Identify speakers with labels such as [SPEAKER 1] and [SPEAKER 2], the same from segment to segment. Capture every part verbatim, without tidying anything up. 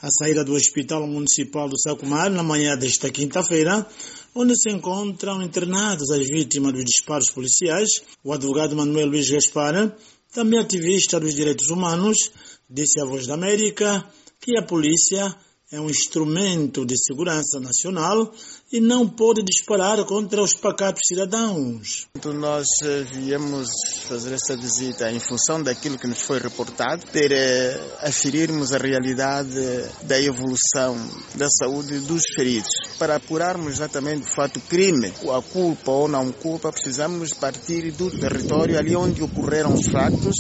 [SPEAKER 1] à saída do Hospital Municipal do Sacomar, na manhã desta quinta-feira, onde se encontram internados as vítimas dos disparos policiais. O advogado Manuel Luiz Gaspar, também ativista dos direitos humanos, disse à Voz da América que a polícia é um instrumento de segurança nacional e não pode disparar contra os pacatos cidadãos.
[SPEAKER 2] Nós viemos fazer essa visita em função daquilo que nos foi reportado, para aferirmos a realidade da evolução da saúde dos feridos. Para apurarmos exatamente o fato crime, a culpa ou não culpa, precisamos partir do território ali onde ocorreram os fatos,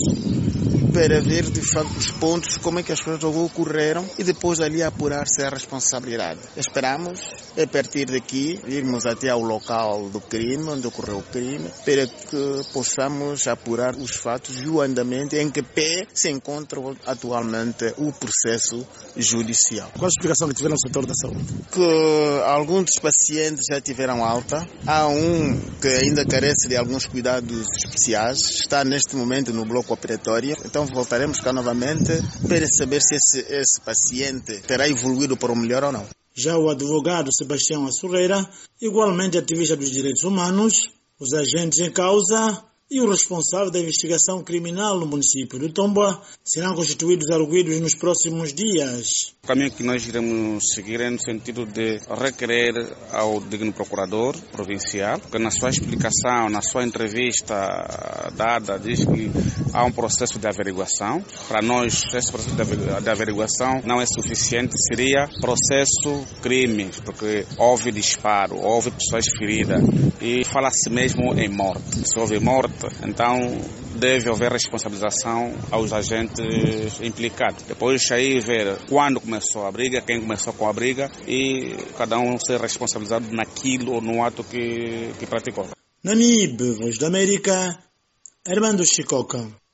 [SPEAKER 2] para ver de facto os pontos, como é que as coisas ocorreram e depois ali apurar-se a responsabilidade. Esperamos, a partir daqui, irmos até ao local do crime, onde ocorreu o crime, para que possamos apurar os fatos e o andamento em que pé se encontra atualmente o processo judicial.
[SPEAKER 1] Qual a explicação que tiveram no setor da saúde?
[SPEAKER 2] Que alguns dos pacientes já tiveram alta, há um que ainda carece de alguns cuidados especiais, está neste momento no bloco operatório, então voltaremos cá novamente para saber se esse, esse paciente terá evoluído para o melhor ou não.
[SPEAKER 1] Já o advogado Sebastião Assurreira, igualmente ativista dos direitos humanos, os agentes em causa e o responsável da investigação criminal no município de Tomboa serão constituídos arguidos nos próximos dias.
[SPEAKER 3] O caminho que nós iremos seguir é no sentido de requerer ao digno procurador provincial, que na sua explicação, na sua entrevista dada, diz que há um processo de averiguação. Para nós, esse processo de averiguação não é suficiente, seria processo crime, porque houve disparo, houve pessoas feridas e fala-se mesmo em morte. Se houve morte, então deve haver responsabilização aos agentes implicados. Depois aí ver quando começou a briga, quem começou com a briga e cada um ser responsabilizado naquilo ou no ato que, que praticou.
[SPEAKER 1] Na M I B, Voz da América, Armando Chicoca.